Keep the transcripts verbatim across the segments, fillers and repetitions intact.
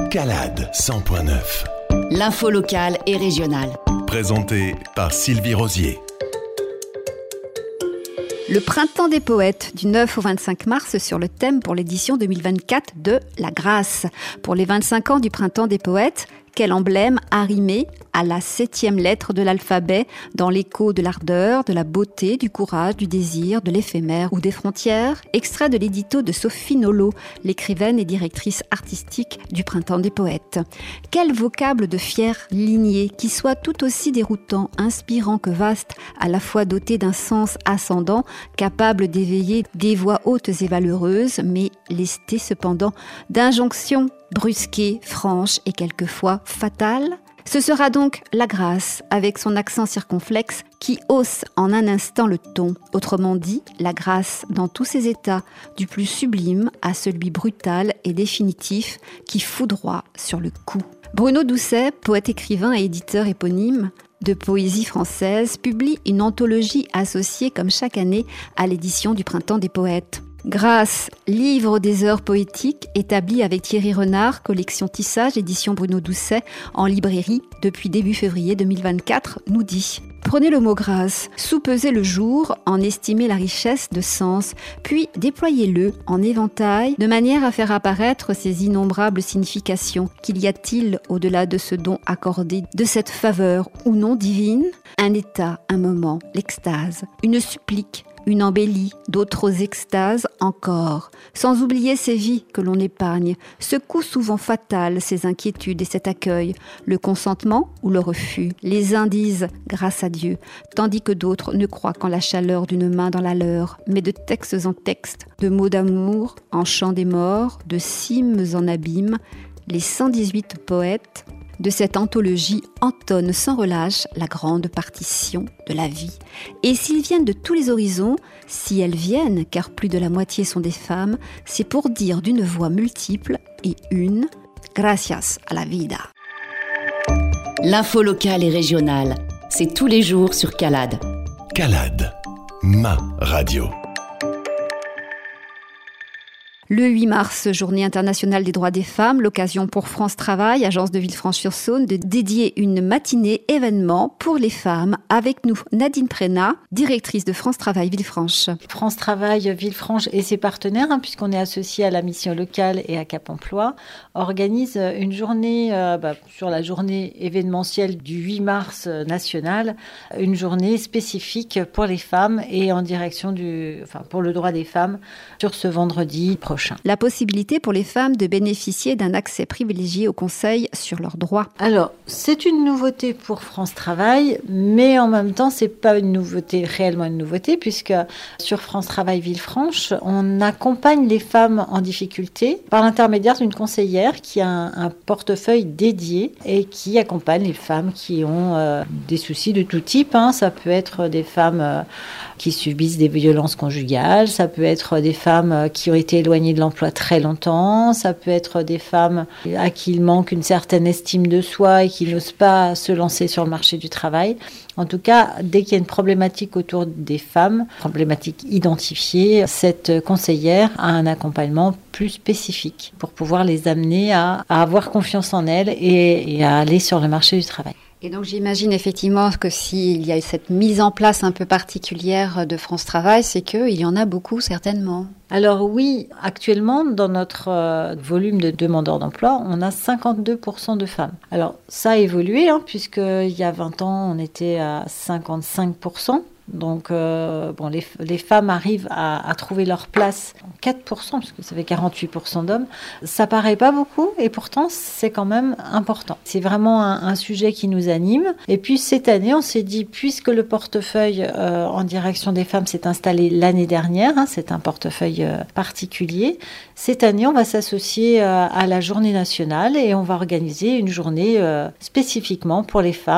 Calade cent point neuf. L'info locale et régionale. Présenté par Sylvie Rosier. Le Printemps des poètes du neuf au vingt-cinq mars sur le thème pour l'édition deux mille vingt-quatre de La Grâce. Pour les vingt-cinq ans du Printemps des poètes, quel emblème arrimé à la septième lettre de l'alphabet dans l'écho de l'ardeur, de la beauté, du courage, du désir, de l'éphémère ou des frontières. Extrait de l'édito de Sophie Nolot, l'écrivaine et directrice artistique du Printemps des poètes. Quel vocable de fière lignée qui soit tout aussi déroutant, inspirant que vaste, à la fois doté d'un sens ascendant, capable d'éveiller des voix hautes et valeureuses, mais lesté cependant d'injonctions brusquée, franche et quelquefois fatale. Ce sera donc la grâce, avec son accent circonflexe, qui hausse en un instant le ton. Autrement dit, la grâce dans tous ses états, du plus sublime à celui brutal et définitif, qui foudroie sur le coup. Bruno Doucet, poète-écrivain et éditeur éponyme de poésie française, publie une anthologie associée comme chaque année à l'édition du Printemps des poètes. Grâce, livre des heures poétiques, établi avec Thierry Renard, collection Tissage, édition Bruno Doucet, en librairie depuis début février deux mille vingt-quatre, nous dit « Prenez le mot grâce, soupesez le jour, en estimez la richesse de sens, puis déployez-le en éventail, de manière à faire apparaître ses innombrables significations. Qu'il y a-t-il au-delà de ce don accordé, de cette faveur ou non divine ? Un état, un moment, l'extase, une supplique, une embellie, d'autres extases encore, sans oublier ces vies que l'on épargne, ce coup souvent fatal, ces inquiétudes et cet accueil, le consentement ou le refus. Les uns disent « grâce à Dieu », tandis que d'autres ne croient qu'en la chaleur d'une main dans la leur, mais de textes en textes, de mots d'amour en chant des morts, de cimes en abîmes, les cent dix-huit poètes de cette anthologie entonnent sans relâche la grande partition de la vie. Et s'ils viennent de tous les horizons, si elles viennent, car plus de la moitié sont des femmes, c'est pour dire d'une voix multiple et une « Gracias a la vida ». L'info locale et régionale, c'est tous les jours sur Calade. Calade, ma radio. Le huit mars, Journée internationale des droits des femmes, l'occasion pour France Travail, agence de Villefranche-sur-Saône, de dédier une matinée événement pour les femmes. Avec nous, Nadine Prénat, directrice de France Travail Villefranche. France Travail Villefranche et ses partenaires, hein, puisqu'on est associé à la mission locale et à Cap Emploi, organise une journée, euh, bah, sur la journée événementielle du huit mars euh, nationale, une journée spécifique pour les femmes et en direction du, enfin, pour le droit des femmes sur ce vendredi prochain. La possibilité pour les femmes de bénéficier d'un accès privilégié au conseil sur leurs droits. Alors, c'est une nouveauté pour France Travail, mais en même temps, c'est pas une nouveauté, réellement une nouveauté, puisque sur France Travail Villefranche, on accompagne les femmes en difficulté par l'intermédiaire d'une conseillère qui a un, un portefeuille dédié et qui accompagne les femmes qui ont euh, des soucis de tout type. Hein. Ça peut être des femmes euh, qui subissent des violences conjugales, ça peut être des femmes euh, qui ont été éloignées de l'emploi très longtemps, ça peut être des femmes à qui il manque une certaine estime de soi et qui n'osent pas se lancer sur le marché du travail. En tout cas, dès qu'il y a une problématique autour des femmes, problématique identifiée, cette conseillère a un accompagnement plus spécifique pour pouvoir les amener à, à avoir confiance en elles et, et à aller sur le marché du travail. Et donc j'imagine effectivement que s'il y a cette mise en place un peu particulière de France Travail, c'est qu'il y en a beaucoup certainement. Alors oui, actuellement, dans notre euh, volume de demandeurs d'emploi, on a cinquante-deux pour cent de femmes. Alors ça a évolué, hein, puisqu'il y a vingt ans, on était à cinquante-cinq pour cent. Donc, euh, bon, les, les femmes arrivent à, à trouver leur place en quatre pour cent, parce que ça fait quarante-huit pour cent d'hommes. Ça paraît pas beaucoup, et pourtant, c'est quand même important. C'est vraiment un, un sujet qui nous anime. Et puis, cette année, on s'est dit, puisque le portefeuille euh, en direction des femmes s'est installé l'année dernière, hein, c'est un portefeuille euh, particulier, cette année, on va s'associer euh, à la journée nationale et on va organiser une journée euh, spécifiquement pour les femmes,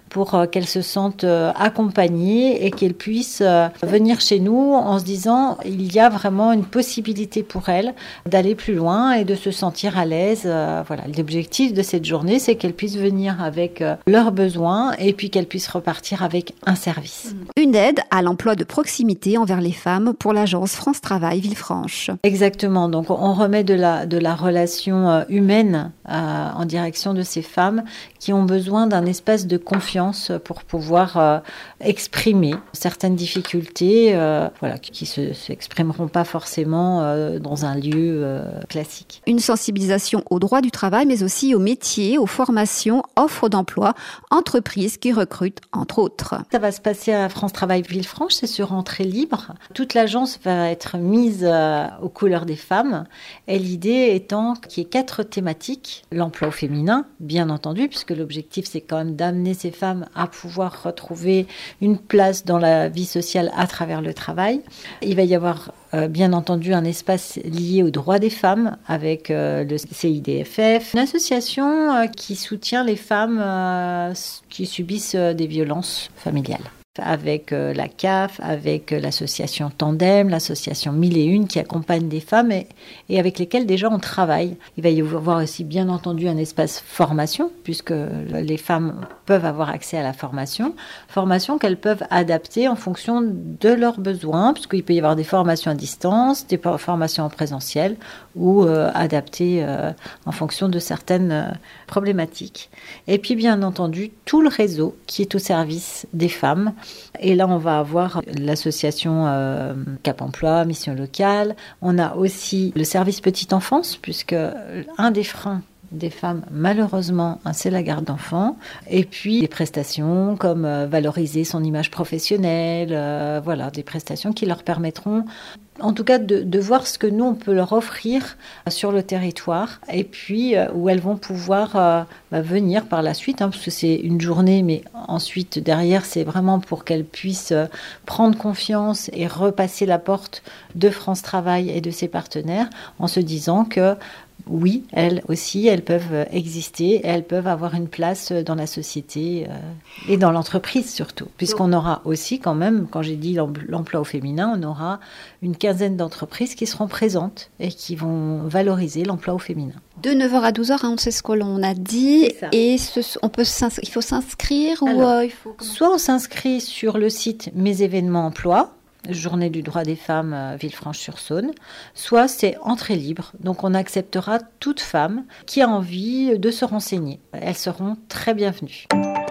pour euh, qu'elles se sentent euh, accompagnées et qu'elles puissent euh, venir chez nous en se disant il y a vraiment une possibilité pour elles d'aller plus loin et de se sentir à l'aise. Euh, voilà, l'objectif de cette journée, c'est qu'elles puissent venir avec euh, leurs besoins et puis qu'elles puissent repartir avec un service. Une aide à l'emploi de proximité envers les femmes pour l'agence France Travail Villefranche. Exactement. Donc, on remet de la, de la relation euh, humaine euh, en direction de ces femmes qui ont besoin d'un espace de confiance pour pouvoir euh, exprimer certaines difficultés euh, voilà, qui ne s'exprimeront pas forcément euh, dans un lieu euh, classique. Une sensibilisation au droit du travail, mais aussi aux métiers, aux formations, offres d'emploi, entreprises qui recrutent, entre autres. Ça va se passer à France Travail Villefranche, c'est sur entrée libre. Toute l'agence va être mise euh, aux couleurs des femmes. Et l'idée étant qu'il y ait quatre thématiques. L'emploi au féminin, bien entendu, puisque l'objectif, c'est quand même d'amener ces femmes à pouvoir retrouver une place dans la vie sociale à travers le travail. Il va y avoir euh, bien entendu un espace lié aux droits des femmes avec euh, le C I D F F, une association euh, qui soutient les femmes euh, qui subissent euh, des violences familiales. Avec euh, la C A F, avec euh, l'association Tandem, l'association Mille et Une qui accompagne des femmes et, et avec lesquelles déjà on travaille. Il va y avoir aussi bien entendu un espace formation puisque les femmes peuvent avoir accès à la formation, formation qu'elles peuvent adapter en fonction de leurs besoins puisqu'il peut y avoir des formations à distance, des formations en présentiel ou euh, adaptées euh, en fonction de certaines euh, problématiques. Et puis bien entendu tout le réseau qui est au service des femmes. Et là, on va avoir l'association euh, Cap Emploi, Mission Locale. On a aussi le service petite enfance, puisque un des freins des femmes, malheureusement, c'est la garde d'enfants. Et puis, des prestations comme euh, valoriser son image professionnelle, euh, voilà, des prestations qui leur permettront, en tout cas, de, de voir ce que nous, on peut leur offrir sur le territoire. Et puis, euh, où elles vont pouvoir euh, bah, venir par la suite, hein, parce que c'est une journée, mais ensuite, derrière, c'est vraiment pour qu'elles puissent euh, prendre confiance et repasser la porte de France Travail et de ses partenaires en se disant que oui, elles aussi, elles peuvent exister, elles peuvent avoir une place dans la société euh, et dans l'entreprise surtout. Puisqu'on aura aussi quand même, quand j'ai dit l'emploi au féminin, on aura une quinzaine d'entreprises qui seront présentes et qui vont valoriser l'emploi au féminin. De neuf heures à douze heures, hein, on sait ce que l'on a dit. Et ce, on peut il faut s'inscrire ou euh, il faut comment... Soit on s'inscrit sur le site Mes événements emploi, Journée du droit des femmes euh, Villefranche-sur-Saône, soit c'est entrée libre. Donc on acceptera toute femme qui a envie de se renseigner. Elles seront très bienvenues.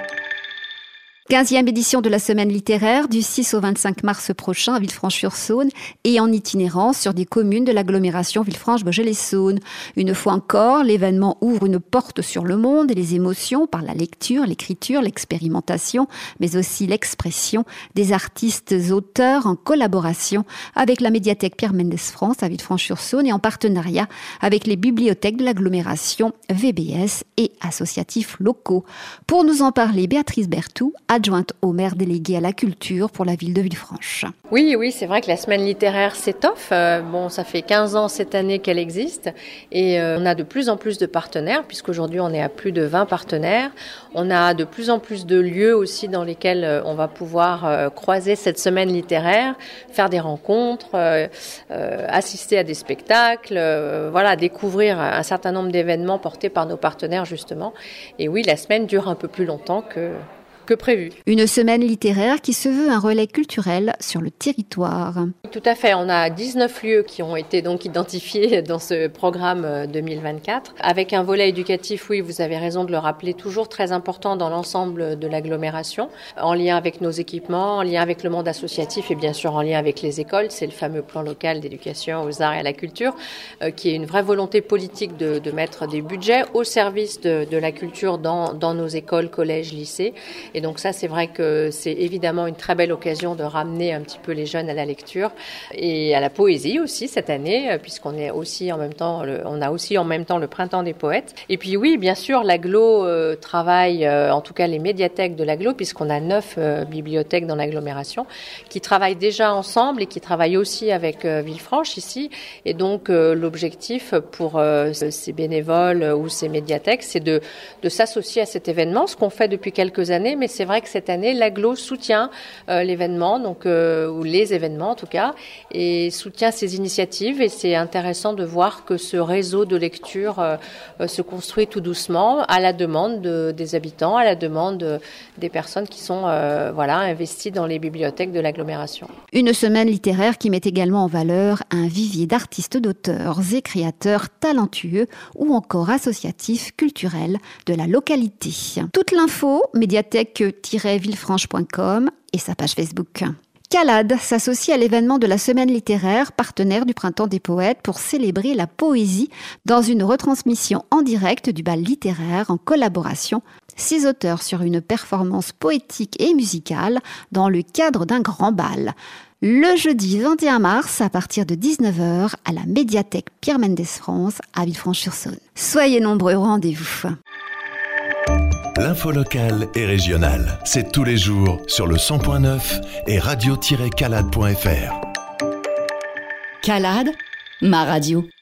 quinzième édition de la semaine littéraire du six au vingt-cinq mars prochain à Villefranche-sur-Saône et en itinérance sur des communes de l'agglomération Villefranche-Beaujolais-Saône. Une fois encore, l'événement ouvre une porte sur le monde et les émotions par la lecture, l'écriture, l'expérimentation, mais aussi l'expression des artistes auteurs en collaboration avec la médiathèque Pierre Mendès France à Villefranche-sur-Saône et en partenariat avec les bibliothèques de l'agglomération V B S et associatifs locaux. Pour nous en parler, Béatrice Berthoud, adjointe au maire délégué à la culture pour la ville de Villefranche. Oui, oui, c'est vrai que la semaine littéraire s'étoffe. Euh, bon, ça fait quinze ans cette année qu'elle existe et euh, on a de plus en plus de partenaires puisqu'aujourd'hui on est à plus de vingt partenaires. On a de plus en plus de lieux aussi dans lesquels euh, on va pouvoir euh, croiser cette semaine littéraire, faire des rencontres, euh, euh, assister à des spectacles, euh, voilà, découvrir un certain nombre d'événements portés par nos partenaires justement. Et oui, la semaine dure un peu plus longtemps que que prévu. Une semaine littéraire qui se veut un relais culturel sur le territoire. Tout à fait, on a dix-neuf lieux qui ont été donc identifiés dans ce programme deux mille vingt-quatre, avec un volet éducatif, oui, vous avez raison de le rappeler, toujours très important dans l'ensemble de l'agglomération, en lien avec nos équipements, en lien avec le monde associatif et bien sûr en lien avec les écoles. C'est le fameux plan local d'éducation aux arts et à la culture, euh, qui est une vraie volonté politique de, de mettre des budgets au service de, de la culture dans, dans nos écoles, collèges, lycées. Et donc ça, c'est vrai que c'est évidemment une très belle occasion de ramener un petit peu les jeunes à la lecture et à la poésie aussi cette année, puisqu'on est aussi en même temps, le, on a aussi en même temps le printemps des poètes. Et puis oui, bien sûr, l'agglo euh, travaille, euh, en tout cas les médiathèques de l'agglo, puisqu'on a neuf euh, bibliothèques dans l'agglomération, qui travaillent déjà ensemble et qui travaillent aussi avec euh, Villefranche ici. Et donc euh, l'objectif pour euh, ces bénévoles euh, ou ces médiathèques, c'est de, de s'associer à cet événement, ce qu'on fait depuis quelques années, mais mais c'est vrai que cette année, l'agglo soutient euh, l'événement, donc euh, ou les événements en tout cas, et soutient ces initiatives. Et c'est intéressant de voir que ce réseau de lecture euh, euh, se construit tout doucement à la demande de, des habitants, à la demande de, des personnes qui sont euh, voilà investies dans les bibliothèques de l'agglomération. Une semaine littéraire qui met également en valeur un vivier d'artistes, d'auteurs et créateurs talentueux ou encore associatifs, culturels de la localité. Toute l'info, médiathèque tiret villefranche point com et sa page Facebook. Calade s'associe à l'événement de la semaine littéraire, partenaire du Printemps des Poètes, pour célébrer la poésie dans une retransmission en direct du bal littéraire en collaboration. Six auteurs sur une performance poétique et musicale dans le cadre d'un grand bal. Le jeudi vingt et un mars, à partir de dix-neuf heures, à la médiathèque Pierre Mendès France, à Villefranche-sur-Saône. Soyez nombreux au rendez-vous. L'info locale et régionale, c'est tous les jours sur le cent point neuf et radio tiret calade point f r. Calade, ma radio.